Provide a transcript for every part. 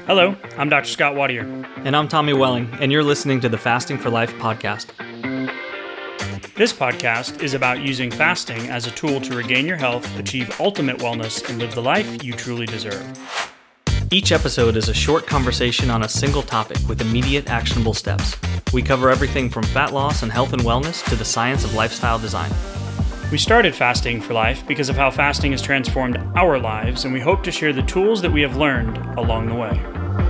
Hello, I'm Dr. Scott Watier. And I'm Tommy Welling, and you're listening to the Fasting for Life podcast. This podcast is about using fasting as a tool to regain your health, achieve ultimate wellness, and live the life you truly deserve. Each episode is a short conversation on a single topic with immediate actionable steps. We cover everything from fat loss and health and wellness to the science of lifestyle design. We started Fasting for Life because of how fasting has transformed our lives, and we hope to share the tools that we have learned along the way.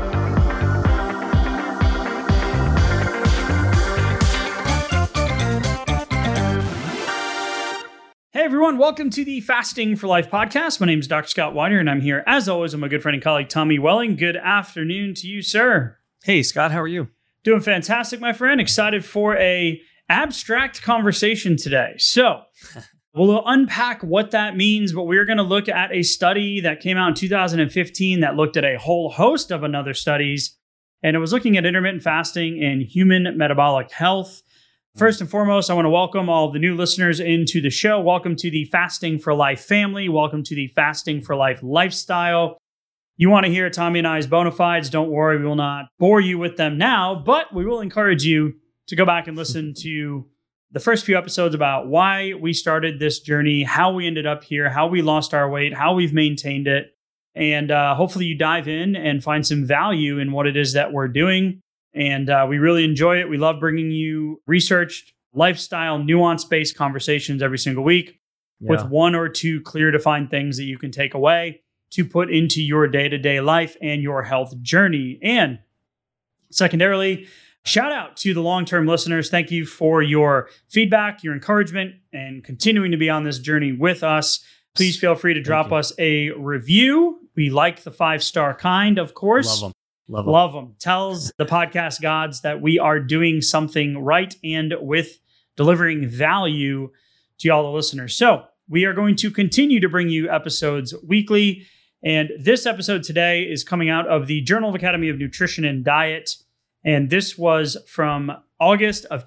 Hey everyone, welcome to the Fasting for Life podcast. My name is Dr. Scott Watier, and I'm here, as always, with my good friend and colleague, Tommy Welling. Good afternoon to you, sir. Hey, Scott, how are you? Doing fantastic, my friend. Excited for a abstract conversation today. So we'll unpack what that means, but we're going to look at a study that came out in 2015 that looked at a whole host of other studies, and it was looking at intermittent fasting and human metabolic health. First and foremost, I want to welcome all the new listeners into the show. Welcome to the Fasting for Life family. Welcome to the Fasting for Life lifestyle. You want to hear Tommy and I's bona fides? Don't worry, we will not bore you with them now, but we will encourage you to go back and listen to the first few episodes about why we started this journey, how we ended up here, how we lost our weight, how we've maintained it. And hopefully you dive in and find some value in what it is that we're doing. And we really enjoy it. We love bringing you researched, lifestyle, nuance-based conversations every single week with one or two clear defined things that you can take away to put into your day-to-day life and your health journey. And secondarily, shout out to the long-term listeners. Thank you for your feedback, your encouragement, and continuing to be on this journey with us. Please feel free to drop us a review. We like the 5-star kind, of course. Love them. Tells the podcast gods that we are doing something right and with delivering value to all the listeners. So we are going to continue to bring you episodes weekly. And this episode today is coming out of the Journal of Academy of Nutrition and Diet. And this was from August of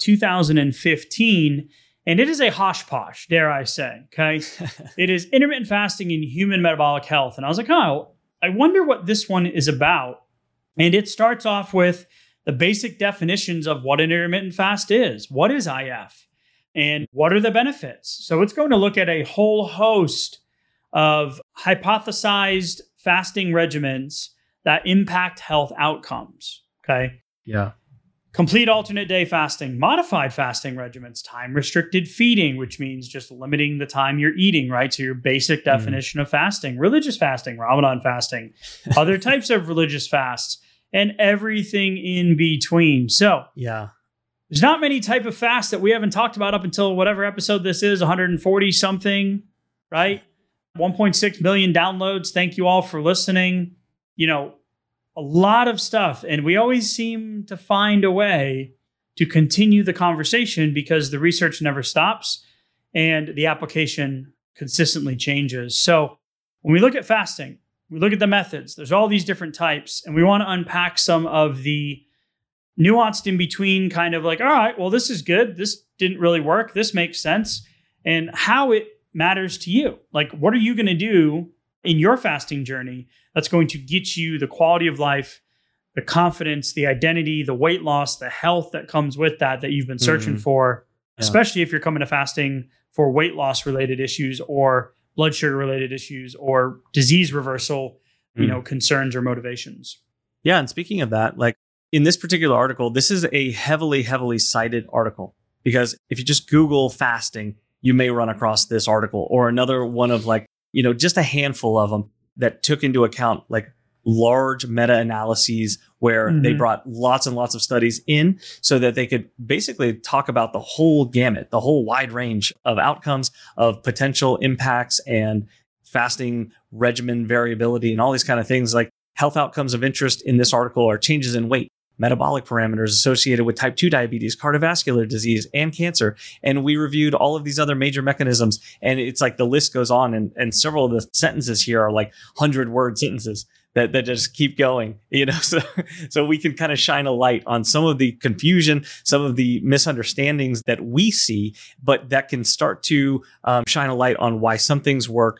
2015. And it is a hosh-posh, dare I say, okay? It is intermittent fasting and human metabolic health. And I was like, oh, I wonder what this one is about. And it starts off with the basic definitions of what an intermittent fast is. What is IF? And what are the benefits? So it's going to look at a whole host of hypothesized fasting regimens that impact health outcomes, okay? Yeah. Complete alternate day fasting, modified fasting regimens, time-restricted feeding, which means just limiting the time you're eating, right? So your basic definition of fasting, religious fasting, Ramadan fasting, other types of religious fasts, and everything in between. So there's not many type of fasts that we haven't talked about up until whatever episode this is, 140 something, right? 1.6 million downloads. Thank you all for listening. You know, a lot of stuff. And we always seem to find a way to continue the conversation because the research never stops and the application consistently changes. So when we look at fasting, we look at the methods, there's all these different types, and we want to unpack some of the nuanced in between kind of like, all right, well, this is good. This didn't really work. This makes sense. And how it matters to you. Like, what are you going to do in your fasting journey that's going to get you the quality of life, the confidence, the identity, the weight loss, the health that comes with that you've been searching for, especially if you're coming to fasting for weight loss related issues or blood sugar related issues or disease reversal, concerns or motivations. Yeah. And speaking of that, like in this particular article, this is a heavily cited article because if you just Google fasting, you may run across this article or another one of like, just a handful of them that took into account like large meta-analyses where they brought lots and lots of studies in so that they could basically talk about the whole gamut, the whole wide range of outcomes, of potential impacts and fasting regimen variability and all these kind of things. Like health outcomes of interest in this article are changes in weight, metabolic parameters associated with type 2 diabetes, cardiovascular disease, and cancer. And we reviewed all of these other major mechanisms. And it's like the list goes on. And several of the sentences here are like 100-word sentences. that just keep going, so we can kind of shine a light on some of the confusion, some of the misunderstandings that we see, but that can start to shine a light on why some things work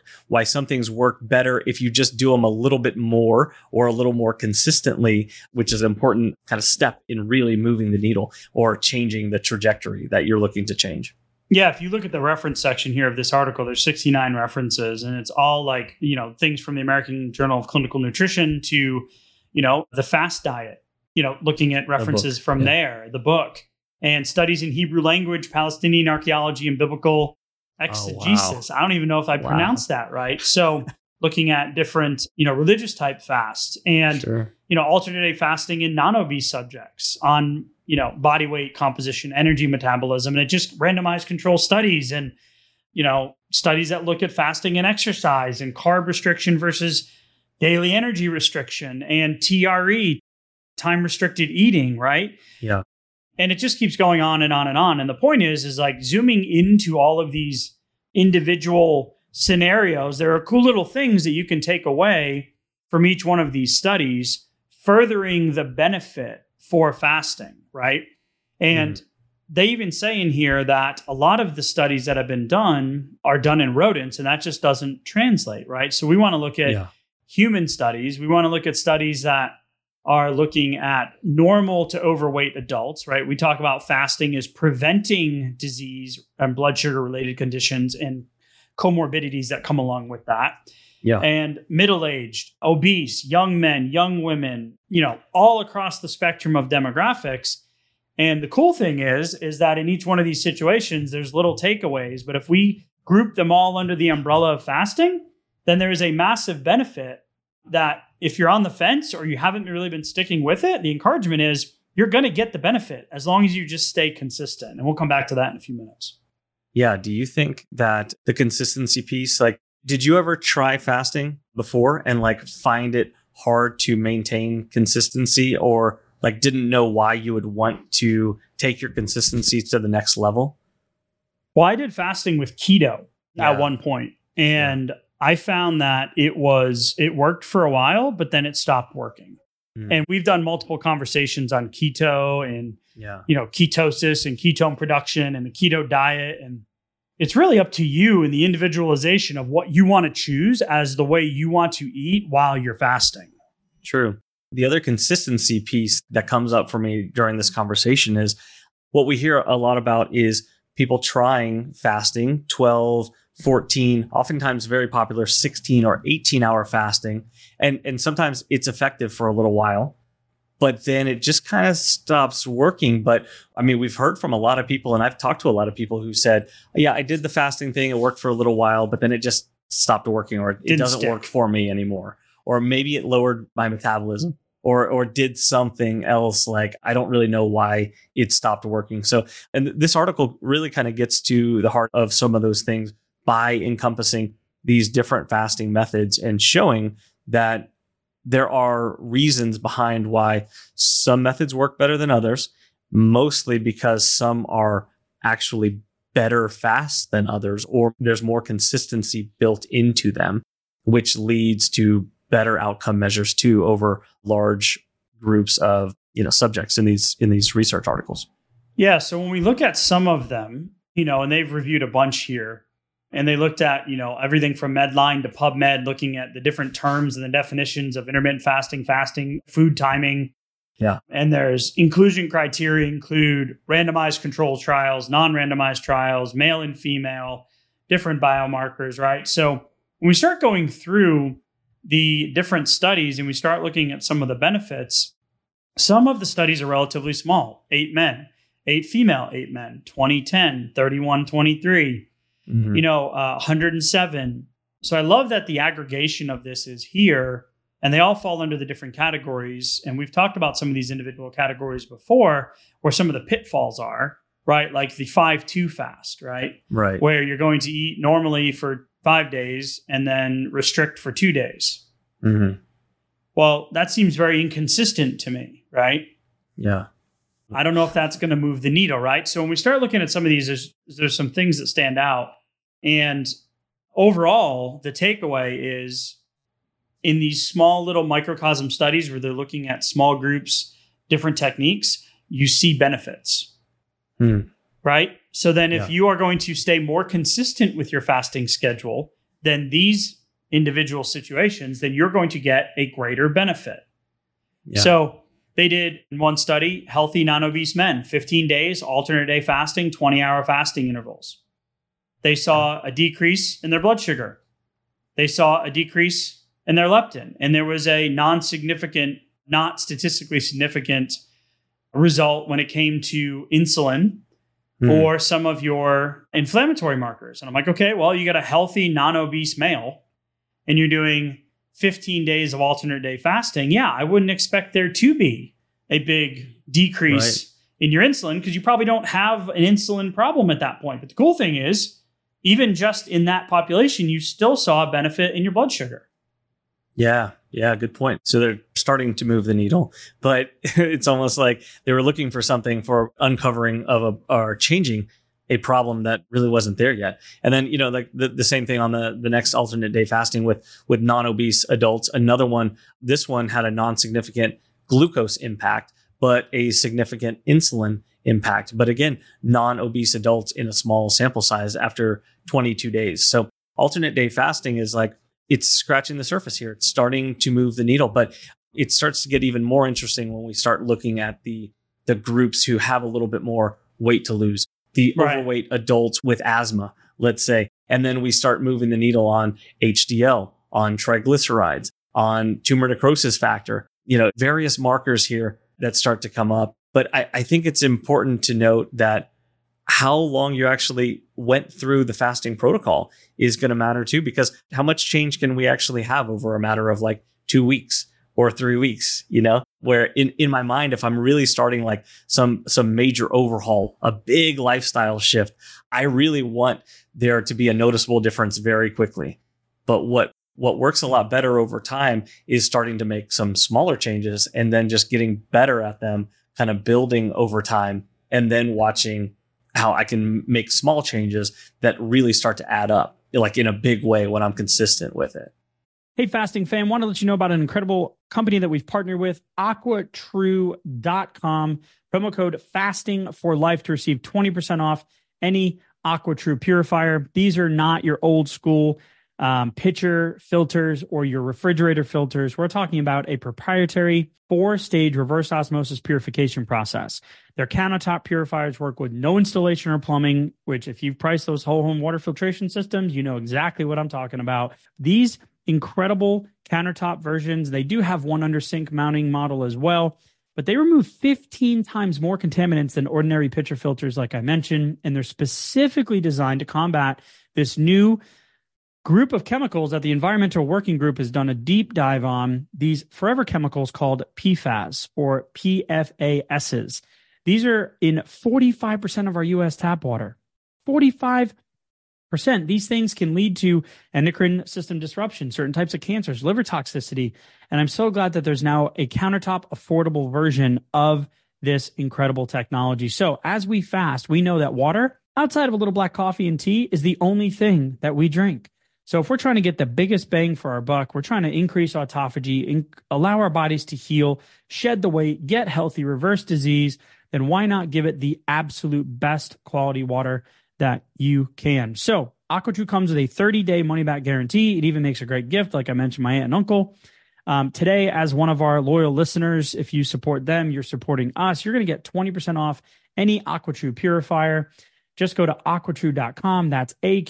better if you just do them a little bit more or a little more consistently, which is an important kind of step in really moving the needle or changing the trajectory that you're looking to change. Yeah, if you look at the reference section here of this article, there's 69 references, and it's all like, things from the American Journal of Clinical Nutrition to, the FAST diet, looking at references from there, the book, and studies in Hebrew language, Palestinian archaeology, and biblical exegesis. Oh, wow. I don't even know if I pronounced that right. So looking at different, religious type fasts and, alternate day fasting in non-obese subjects on, body weight composition, energy metabolism, and it just randomized control studies and, studies that look at fasting and exercise and carb restriction versus daily energy restriction and TRE, time restricted eating, right? Yeah. And it just keeps going on and on and on. And the point is like zooming into all of these individual scenarios, there are cool little things that you can take away from each one of these studies, furthering the benefit for fasting, right? And they even say in here that a lot of the studies that have been done are done in rodents, and that just doesn't translate, right? So we want to look at human studies. We want to look at studies that are looking at normal to overweight adults, right? We talk about fasting as preventing disease and blood sugar related conditions and comorbidities that come along with that. Yeah. And middle-aged, obese, young men, young women, all across the spectrum of demographics. And the cool thing is that in each one of these situations, there's little takeaways. But if we group them all under the umbrella of fasting, then there is a massive benefit that if you're on the fence or you haven't really been sticking with it, the encouragement is you're going to get the benefit as long as you just stay consistent. And we'll come back to that in a few minutes. Yeah. Do you think that the consistency piece, did you ever try fasting before and find it hard to maintain consistency or didn't know why you would want to take your consistency to the next level? Well, I did fasting with keto at one point, and I found that it worked for a while, but then it stopped working. And we've done multiple conversations on keto and ketosis and ketone production and the keto diet, and it's really up to you and the individualization of what you want to choose as the way you want to eat while you're fasting. True. The other consistency piece that comes up for me during this conversation is what we hear a lot about is people trying fasting, 12, 14, oftentimes very popular 16 or 18-hour fasting. And sometimes it's effective for a little while, but then it just kind of stops working. But I mean, we've heard from a lot of people, and I've talked to a lot of people who said, yeah, I did the fasting thing. It worked for a little while, but then it just stopped working, or it doesn't work for me anymore. Or maybe it lowered my metabolism or did something else. I don't really know why it stopped working. So, and this article really kind of gets to the heart of some of those things by encompassing these different fasting methods and showing that there are reasons behind why some methods work better than others, mostly because some are actually better fasts than others, or there's more consistency built into them, which leads to better outcome measures too over large groups of subjects in these research articles. Yeah. So when we look at some of them, and they've reviewed a bunch here, and they looked at, everything from Medline to PubMed, looking at the different terms and the definitions of intermittent fasting, food timing. Yeah. And there's inclusion criteria include randomized control trials, non-randomized trials, male and female, different biomarkers, right? So when we start going through the different studies and we start looking at some of the benefits, some of the studies are relatively small. 8 men, 8 female, 8 men, 20, 10, 31, 23. 107. So I love that the aggregation of this is here, and they all fall under the different categories. And we've talked about some of these individual categories before, where some of the pitfalls are, right? Like the 5-2 fast, right? Right. Where you're going to eat normally for 5 days and then restrict for 2 days. Mm-hmm. Well, that seems very inconsistent to me, right? Yeah. I don't know if that's going to move the needle, right? So when we start looking at some of these, there's some things that stand out. And overall, the takeaway is in these small little microcosm studies where they're looking at small groups, different techniques, you see benefits. Right? So then if you are going to stay more consistent with your fasting schedule than these individual situations, then you're going to get a greater benefit. Yeah. So they did in one study, healthy non-obese men, 15 days, alternate day fasting, 20-hour fasting intervals. They saw a decrease in their blood sugar. They saw a decrease in their leptin. And there was a non-significant, not statistically significant result when it came to insulin or some of your inflammatory markers. And I'm like, okay, well, you got a healthy non-obese male and you're doing 15 days of alternate day fasting. Yeah, I wouldn't expect there to be a big decrease in your insulin because you probably don't have an insulin problem at that point. But the cool thing is, even just in that population, you still saw a benefit in your blood sugar. Yeah, good point. So they're starting to move the needle, but it's almost like they were looking for something for uncovering of or changing a problem that really wasn't there yet. And then, like the same thing on the next alternate day fasting with non-obese adults. Another one, this one had a non-significant glucose impact, but a significant insulin impact. But again, non-obese adults in a small sample size after 22 days. So alternate day fasting is like, it's scratching the surface here. It's starting to move the needle, but it starts to get even more interesting when we start looking at the groups who have a little bit more weight to lose, the overweight adults with asthma, let's say. And then we start moving the needle on HDL, on triglycerides, on tumor necrosis factor, various markers here that start to come up. But I think it's important to note that how long you actually went through the fasting protocol is going to matter too, because how much change can we actually have over a matter of like 2 weeks or 3 weeks, where in my mind, if I'm really starting like some major overhaul, a big lifestyle shift, I really want there to be a noticeable difference very quickly. But what works a lot better over time is starting to make some smaller changes and then just getting better at them, kind of building over time, and then watching how I can make small changes that really start to add up, like in a big way when I'm consistent with it. Hey, fasting fam, want to let you know about an incredible company that we've partnered with, AquaTrue.com. Promo code FASTING for life to receive 20% off any AquaTrue purifier. These are not your old school pitcher filters or your refrigerator filters. We're talking about a proprietary 4-stage reverse osmosis purification process. Their countertop purifiers work with no installation or plumbing, which if you've priced those whole home water filtration systems, you know exactly what I'm talking about. These incredible countertop versions, they do have one under sink mounting model as well, but they remove 15 times more contaminants than ordinary pitcher filters, like I mentioned, and they're specifically designed to combat this new group of chemicals that the Environmental Working Group has done a deep dive on, these forever chemicals called PFAS or PFASs. These are in 45% of our U.S. tap water. 45%. These things can lead to endocrine system disruption, certain types of cancers, liver toxicity. And I'm so glad that there's now a countertop affordable version of this incredible technology. So as we fast, we know that water, outside of a little black coffee and tea, is the only thing that we drink. So if we're trying to get the biggest bang for our buck, we're trying to increase autophagy, allow our bodies to heal, shed the weight, get healthy, reverse disease, then why not give it the absolute best quality water that you can? So AquaTrue comes with a 30-day money-back guarantee. It even makes a great gift, like I mentioned, my aunt and uncle. Today, as one of our loyal listeners, if you support them, you're supporting us. You're going to get 20% off any AquaTrue purifier. Just go to aquatrue.com. That's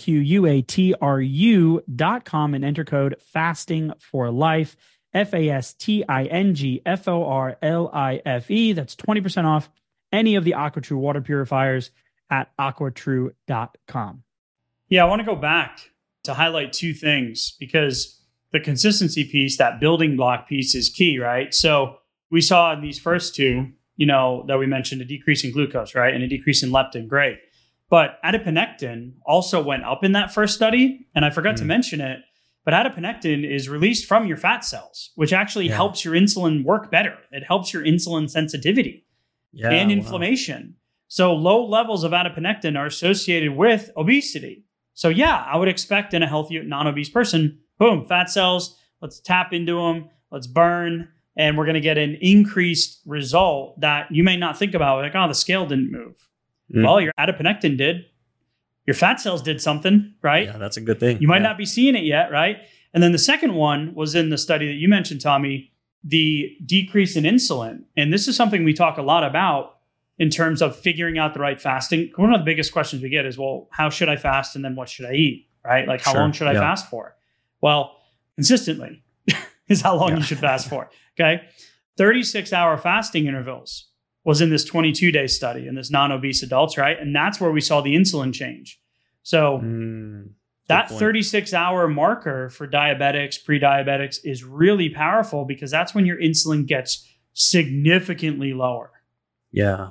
AQUATRU.com and enter code FASTING for life. FASTINGFORLIFE. That's 20% off any of the AquaTrue water purifiers at aquatrue.com. Yeah, I want to go back to highlight two things because the consistency piece, that building block piece, is key, right? So we saw in these first two, that we mentioned, a decrease in glucose, right? And a decrease in leptin. Great. But adiponectin also went up in that first study. And I forgot to mention it, but adiponectin is released from your fat cells, which actually helps your insulin work better. It helps your insulin sensitivity and inflammation. So low levels of adiponectin are associated with obesity. So yeah, I would expect in a healthy non-obese person, boom, fat cells, let's tap into them, let's burn, and we're going to get an increased result that you may not think about. Like, oh, the scale didn't move. Well, your adiponectin did. Your fat cells did something, right? Yeah, that's a good thing. You might not be seeing it yet, right? And then the second one was in the study that you mentioned, Tommy, the decrease in insulin. And this is something we talk a lot about in terms of figuring out the right fasting. One of the biggest questions we get is, well, how should I fast? And then what should I eat, right? Like, how long should I fast for? Well, consistently is how long you should fast for, okay? 36-hour fasting intervals was in this 22-day study in this non-obese adults, right? And that's where we saw the insulin change. So that 36-hour marker for diabetics, pre-diabetics is really powerful because that's when your insulin gets significantly lower. Yeah.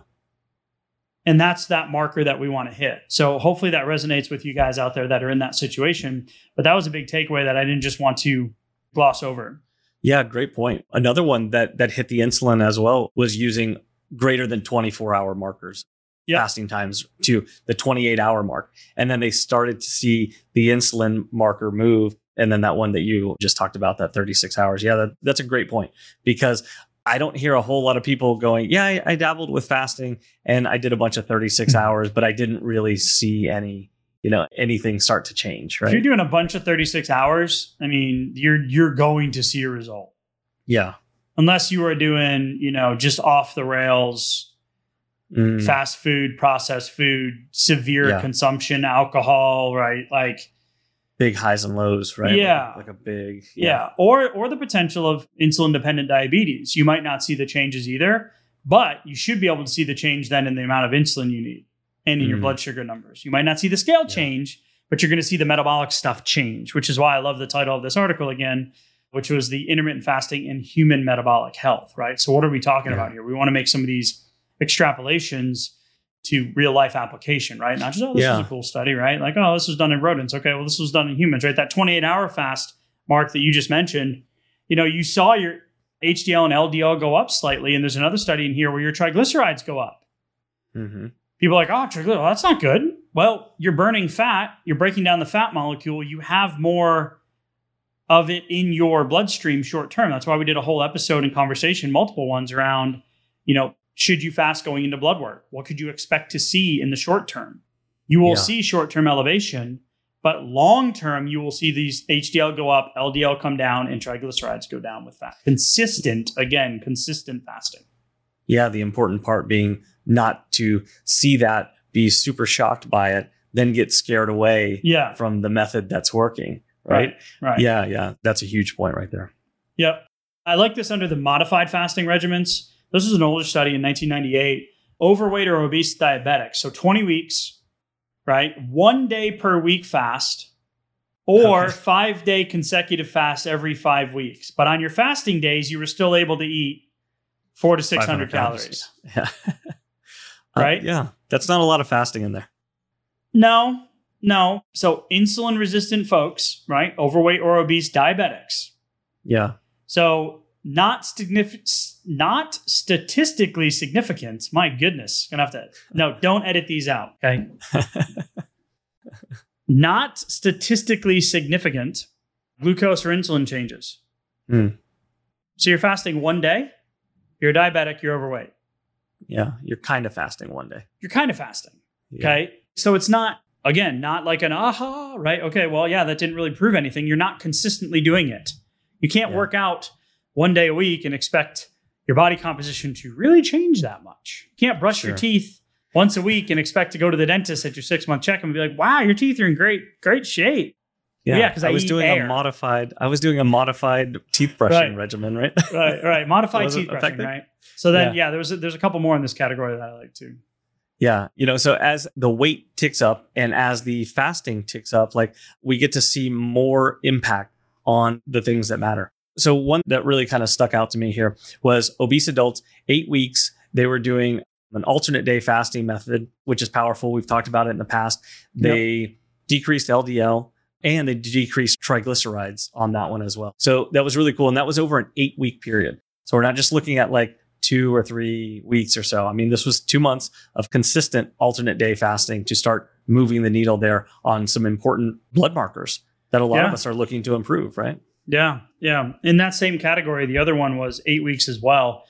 And that's that marker that we want to hit. So hopefully that resonates with you guys out there that are in that situation. But that was a big takeaway that I didn't just want to gloss over. Yeah, great point. Another one that hit the insulin as well was using greater than 24-hour markers, fasting times to the 28-hour mark. And then they started to see the insulin marker move. And then that one that you just talked about, that 36 hours. Yeah, that's a great point, because I don't hear a whole lot of people going, yeah, I dabbled with fasting and I did a bunch of 36 hours, but I didn't really see anything start to change, right? If you're doing a bunch of 36 hours, I mean, you're going to see a result. Yeah. Unless you are doing, just off the rails, fast food, processed food, severe consumption, alcohol, right? Like big highs and lows, right? Yeah. Like a big, Or the potential of insulin dependent diabetes. You might not see the changes either, but you should be able to see the change then in the amount of insulin you need and in your blood sugar numbers. You might not see the scale change, but you're going to see the metabolic stuff change, which is why I love the title of this article again, which was the intermittent fasting and human metabolic health, right? So what are we talking about here? We want to make some of these extrapolations to real life application, right? Not just, this is a cool study, right? Like, this was done in rodents. Okay, well, this was done in humans, right? That 28-hour fast mark that you just mentioned, you saw your HDL and LDL go up slightly. And there's another study in here where your triglycerides go up. Mm-hmm. People are like, triglycerides, that's not good. Well, you're burning fat. You're breaking down the fat molecule. You have more of it in your bloodstream short term. That's why we did a whole episode and conversation, multiple ones around, should you fast going into blood work? What could you expect to see in the short term? You will see short-term elevation, but long-term, you will see these HDL go up, LDL come down, and triglycerides go down with fat. Consistent fasting. Yeah, the important part being not to see that, be super shocked by it, then get scared away from the method that's working. Right. Yeah. That's a huge point right there. Yep. I like this under the modified fasting regimens. This was an older study in 1998. Overweight or obese diabetics. So 20 weeks, right? 1 day per week fast or 5-day consecutive fast every 5 weeks. But on your fasting days, you were still able to eat 400 to 600 calories. Yeah. Right? Yeah. That's not a lot of fasting in there. No. So insulin resistant folks, right? Overweight or obese diabetics. Yeah. So not statistically significant. My goodness. Don't edit these out. Okay. Not statistically significant glucose or insulin changes. So you're fasting 1 day, you're a diabetic, you're overweight. Yeah. You're kind of fasting 1 day. You're kind of fasting. Okay. So it's not, again, not like an aha, right? Okay, well, that didn't really prove anything. You're not consistently doing it. You can't work out 1 day a week and expect your body composition to really change that much. You can't brush your teeth once a week and expect to go to the dentist at your 6-month check and be like, wow, your teeth are in great shape. Yeah, because I was doing a modified teeth brushing regimen, right? right. Modified teeth brushing, right? So then, there's a couple more in this category that I like too. Yeah. So as the weight ticks up and as the fasting ticks up, like we get to see more impact on the things that matter. So one that really kind of stuck out to me here was obese adults, 8 weeks. They were doing an alternate day fasting method, which is powerful. We've talked about it in the past. They decreased LDL and they decreased triglycerides on that one as well. So that was really cool. And that was over an 8-week period. So we're not just looking at like 2 or 3 weeks or so. I mean, this was 2 months of consistent alternate day fasting to start moving the needle there on some important blood markers that a lot of us are looking to improve, right? Yeah. Yeah. In that same category, the other one was 8 weeks as well.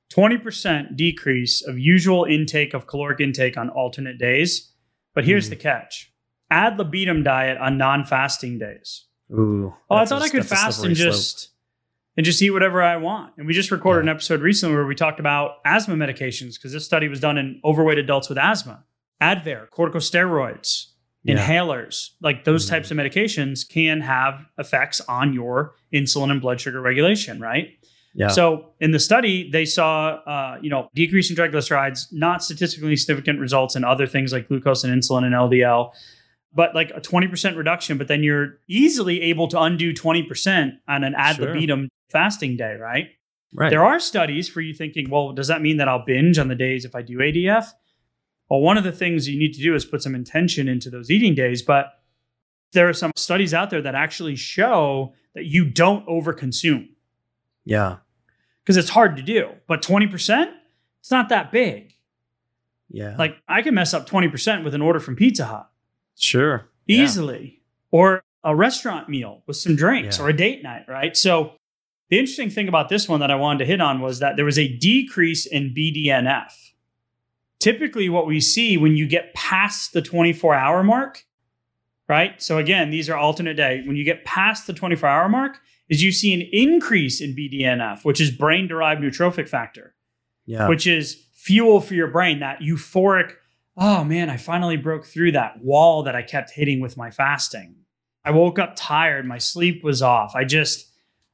20% decrease of usual intake of caloric intake on alternate days. But here's the catch. Ad libitum diet on non-fasting days. Ooh. Oh, I thought I could fast and just eat whatever I want. And we just recorded an episode recently where we talked about asthma medications because this study was done in overweight adults with asthma. Advair, corticosteroids, inhalers, like those types of medications can have effects on your insulin and blood sugar regulation, right? Yeah. So in the study, they saw, decrease in triglycerides, not statistically significant results in other things like glucose and insulin and LDL, but like a 20% reduction. But then you're easily able to undo 20% on an ad libitum fasting day, right? Right. There are studies for you thinking, well, does that mean that I'll binge on the days if I do ADF? Well, one of the things you need to do is put some intention into those eating days. But there are some studies out there that actually show that you don't overconsume. Yeah. Because it's hard to do. But 20%, it's not that big. Yeah. Like I can mess up 20% with an order from Pizza Hut. Sure. Easily. Or a restaurant meal with some drinks or a date night, right? So the interesting thing about this one that I wanted to hit on was that there was a decrease in BDNF. Typically what we see when you get past the 24-hour mark, right? So again, these are alternate day. When you get past the 24-hour mark, is you see an increase in BDNF, which is brain-derived neurotrophic factor, which is fuel for your brain, that euphoric, oh man, I finally broke through that wall that I kept hitting with my fasting. I woke up tired. My sleep was off. I just,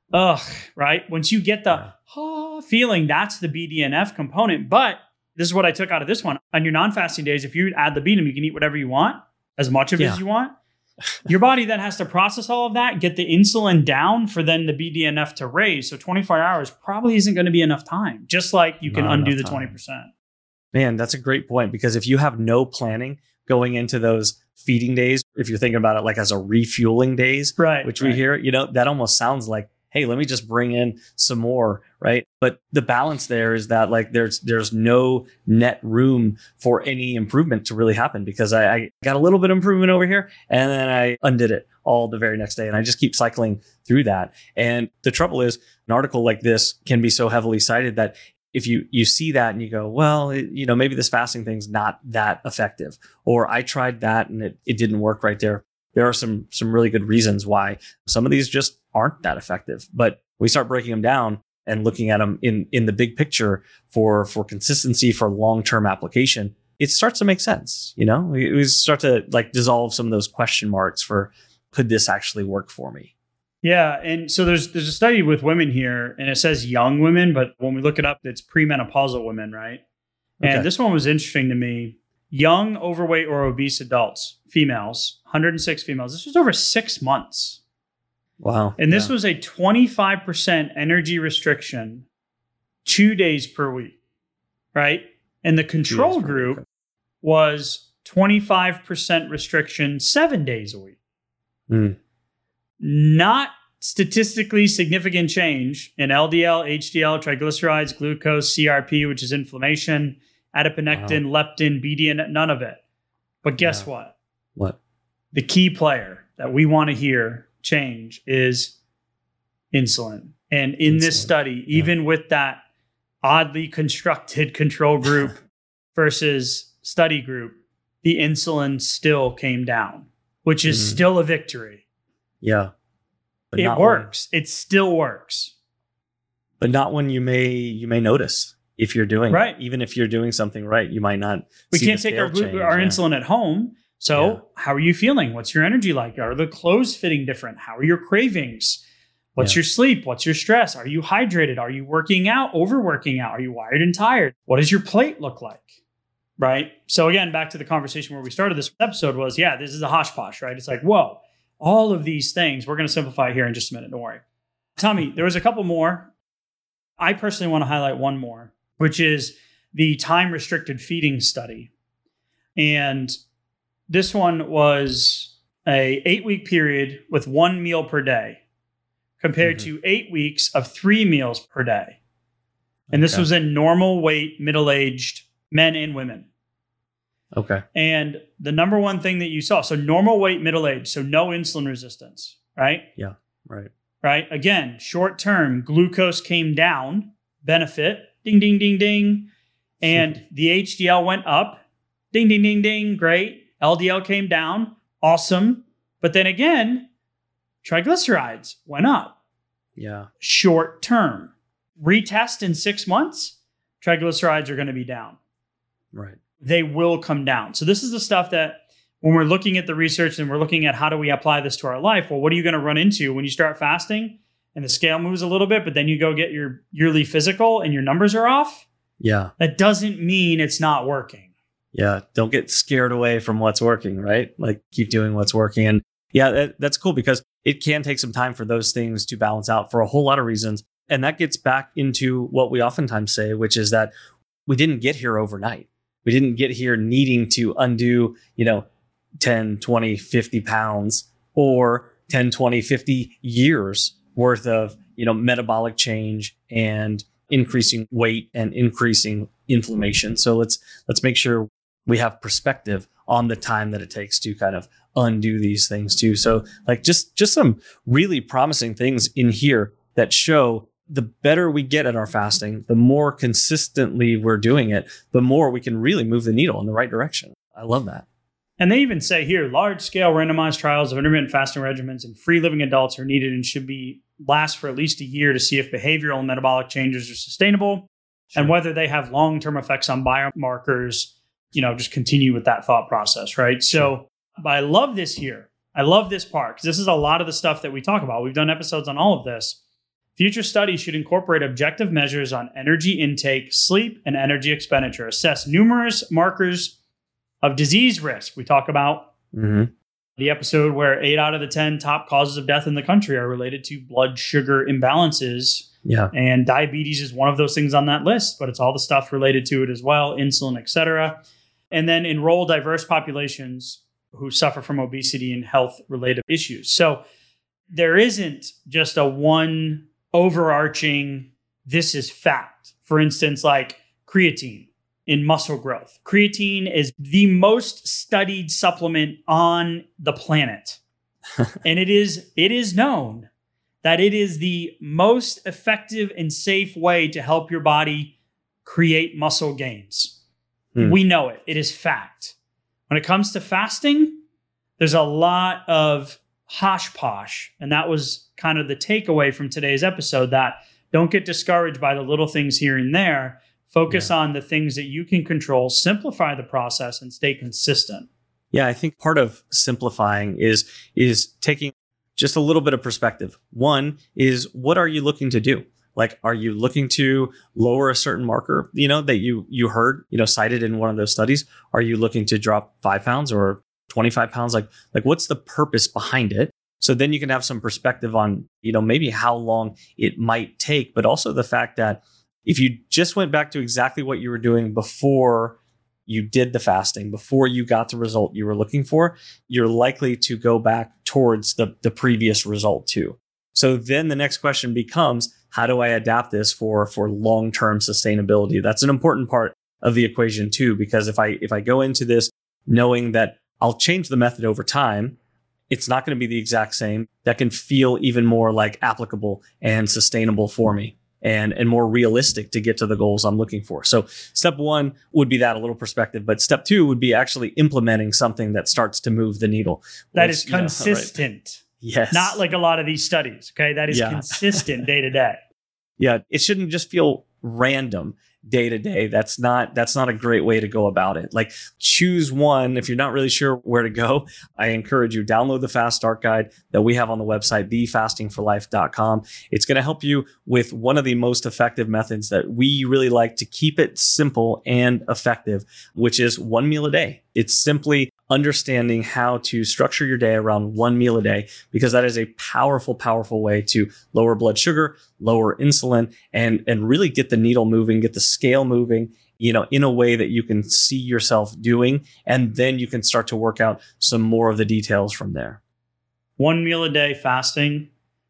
right? Once you get the feeling, that's the BDNF component. But this is what I took out of this one. On your non-fasting days, if you add the libitum, you can eat whatever you want, as much of it as you want. Your body then has to process all of that, get the insulin down for then the BDNF to raise. So 24 hours probably isn't going to be enough time, just like you can undo the 20%. Man, that's a great point, because if you have no planning going into those feeding days, if you're thinking about it like as a refueling days, which we hear, that almost sounds like, hey, let me just bring in some more, right? But the balance there is that like there's no net room for any improvement to really happen, because I got a little bit of improvement over here and then I undid it all the very next day. And I just keep cycling through that. And the trouble is, an article like this can be so heavily cited that if you see that and you go, well, maybe this fasting thing's not that effective, or I tried that and it didn't work right there. There are some really good reasons why some of these just aren't that effective. But we start breaking them down and looking at them in the big picture for consistency, for long-term application. It starts to make sense. We start to like dissolve some of those question marks for, could this actually work for me? Yeah. And so there's a study with women here, and it says young women, but when we look it up, it's premenopausal women, right? Okay. And this one was interesting to me. Young, overweight, or obese adults, females, 106 females. This was over 6 months. Wow. And this was a 25% energy restriction, 2 days per week, right? And the control group was 25% restriction, 7 days a week. Not statistically significant change in LDL, HDL, triglycerides, glucose, CRP, which is inflammation, adiponectin, leptin, BDNF, none of it. But guess what? What? The key player that we want to hear change is insulin. And in this study, even with that oddly constructed control group versus study group, the insulin still came down, which is still a victory. Yeah. But it works. It still works. But not when you may notice if you're doing right. Even if you're doing something right, you might not. We can't take our insulin at home. So how are you feeling? What's your energy like? Are the clothes fitting different? How are your cravings? What's your sleep? What's your stress? Are you hydrated? Are you working out, overworking out? Are you wired and tired? What does your plate look like? Right? So again, back to the conversation where we started this episode was, this is a hosh-posh, right? It's like, whoa, all of these things. We're going to simplify here in just a minute. Don't worry. Tommy, there was a couple more. I personally want to highlight one more, which is the time-restricted feeding study. And this one was a 8-week period with 1 meal per day compared to 8 weeks of 3 meals per day. And this was in normal weight, middle-aged men and women. Okay. And the number one thing that you saw, so normal weight, middle-aged, so no insulin resistance, right? Yeah, right. right? Again, short term, glucose came down, benefit, ding, ding, ding, ding. And the HDL went up, ding, ding, ding, ding, great. LDL came down, awesome. But then again, triglycerides went up. Yeah. Short term. Retest in 6 months, triglycerides are going to be down. Right. They will come down. So this is the stuff that when we're looking at the research and we're looking at how do we apply this to our life, well, what are you going to run into when you start fasting and the scale moves a little bit, but then you go get your yearly physical and your numbers are off? Yeah. That doesn't mean it's not working. Yeah. Don't get scared away from what's working, right? Like keep doing what's working. And yeah, that's cool because it can take some time for those things to balance out for a whole lot of reasons. And that gets back into what we oftentimes say, which is that we didn't get here overnight. We didn't get here needing to undo, 10, 20, 50 pounds or 10, 20, 50 years worth of, metabolic change and increasing weight and increasing inflammation. So let's make sure we have perspective on the time that it takes to kind of undo these things too. So like just some really promising things in here that show the better we get at our fasting, the more consistently we're doing it, the more we can really move the needle in the right direction. I love that. And they even say here, large-scale randomized trials of intermittent fasting regimens in free-living adults are needed and should last for at least a year to see if behavioral and metabolic changes are sustainable and whether they have long-term effects on biomarkers. Just continue with that thought process, right? So, but I love this here. I love this part because this is a lot of the stuff that we talk about. We've done episodes on all of this. Future studies should incorporate objective measures on energy intake, sleep, and energy expenditure. Assess numerous markers of disease risk. We talk about the episode where 8 out of the 10 top causes of death in the country are related to blood sugar imbalances. Yeah. And diabetes is one of those things on that list, but it's all the stuff related to it as well, insulin, et cetera. And then enroll diverse populations who suffer from obesity and health-related issues. So there isn't just a one overarching, this is fact. For instance, like creatine in muscle growth. Creatine is the most studied supplement on the planet. And it is known that it is the most effective and safe way to help your body create muscle gains. We know it. It is fact. When it comes to fasting, there's a lot of hosh-posh. And that was kind of the takeaway from today's episode, that don't get discouraged by the little things here and there. Focus on the things that you can control, simplify the process, and stay consistent. Yeah, I think part of simplifying is taking just a little bit of perspective. One is, what are you looking to do? Like, are you looking to lower a certain marker, that you heard, cited in one of those studies? Are you looking to drop 5 pounds or 25 pounds? Like what's the purpose behind it? So then you can have some perspective on, maybe how long it might take, but also the fact that if you just went back to exactly what you were doing before you did the fasting, before you got the result you were looking for, you're likely to go back towards the previous result too. So then the next question becomes, how do I adapt this for long-term sustainability? That's an important part of the equation too, because if I go into this knowing that I'll change the method over time, it's not going to be the exact same. That can feel even more like applicable and sustainable for me, and more realistic to get to the goals I'm looking for. So step one would be that, a little perspective, but step two would be actually implementing something that starts to move the needle. That is consistent. Right. Yes. Not like a lot of these studies. Okay. That is consistent day to day. Yeah. It shouldn't just feel random day to day. That's not a great way to go about it. Like, choose one. If you're not really sure where to go, I encourage you, download the Fast Start Guide that we have on the website, thefastingforlife.com. It's going to help you with one of the most effective methods that we really like to keep it simple and effective, which is 1 meal a day. It's simply understanding how to structure your day around 1 meal a day, because that is a powerful, powerful way to lower blood sugar, lower insulin, and really get the needle moving, get the scale moving, in a way that you can see yourself doing. And then you can start to work out some more of the details from there. 1 meal a day fasting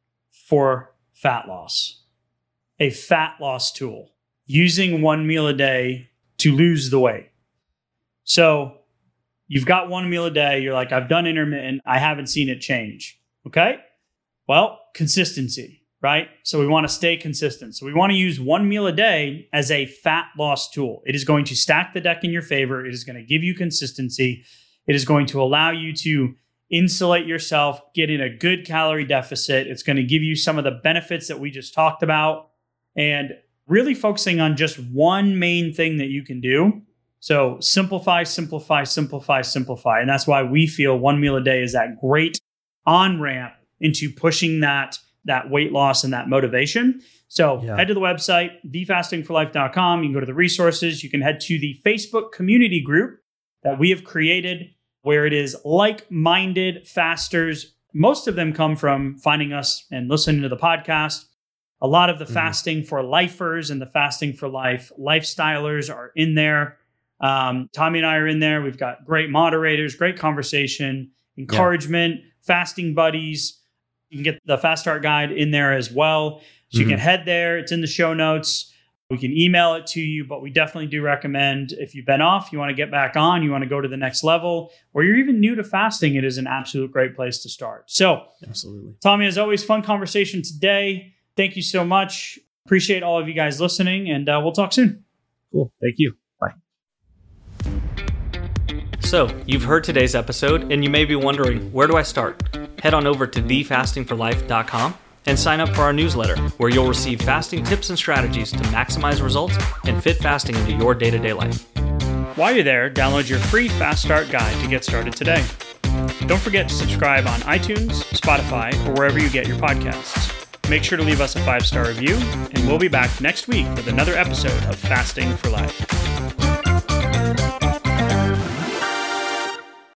for fat loss. A fat loss tool. Using 1 meal a day to lose the weight. So you've got 1 meal a day. You're like, I've done intermittent. I haven't seen it change. Okay. Well, consistency, right? So we want to stay consistent. So we want to use one meal a day as a fat loss tool. It is going to stack the deck in your favor. It is going to give you consistency. It is going to allow you to insulate yourself, get in a good calorie deficit. It's going to give you some of the benefits that we just talked about, and really focusing on just one main thing that you can do. So simplify, simplify, simplify, simplify. And that's why we feel one meal a day is that great on-ramp into pushing that weight loss and that motivation. So head to the website, thefastingforlife.com. You can go to the resources. You can head to the Facebook community group that we have created, where it is like-minded fasters. Most of them come from finding us and listening to the podcast. A lot of the fasting for lifers and the fasting for life lifestylers are in there. Tommy and I are in there. We've got great moderators, great conversation, encouragement, fasting buddies. You can get the Fast Start Guide in there as well. So you can head there. It's in the show notes. We can email it to you, but we definitely do recommend, if you've been off, you want to get back on, you want to go to the next level, or you're even new to fasting, it is an absolute great place to start. So, absolutely. Tommy, as always, fun conversation today. Thank you so much. Appreciate all of you guys listening, and we'll talk soon. Cool. Thank you. Bye. So, you've heard today's episode, and you may be wondering, where do I start? Head on over to thefastingforlife.com and sign up for our newsletter, where you'll receive fasting tips and strategies to maximize results and fit fasting into your day-to-day life. While you're there, download your free Fast Start Guide to get started today. Don't forget to subscribe on iTunes, Spotify, or wherever you get your podcasts. Make sure to leave us a 5-star review, and we'll be back next week with another episode of Fasting for Life.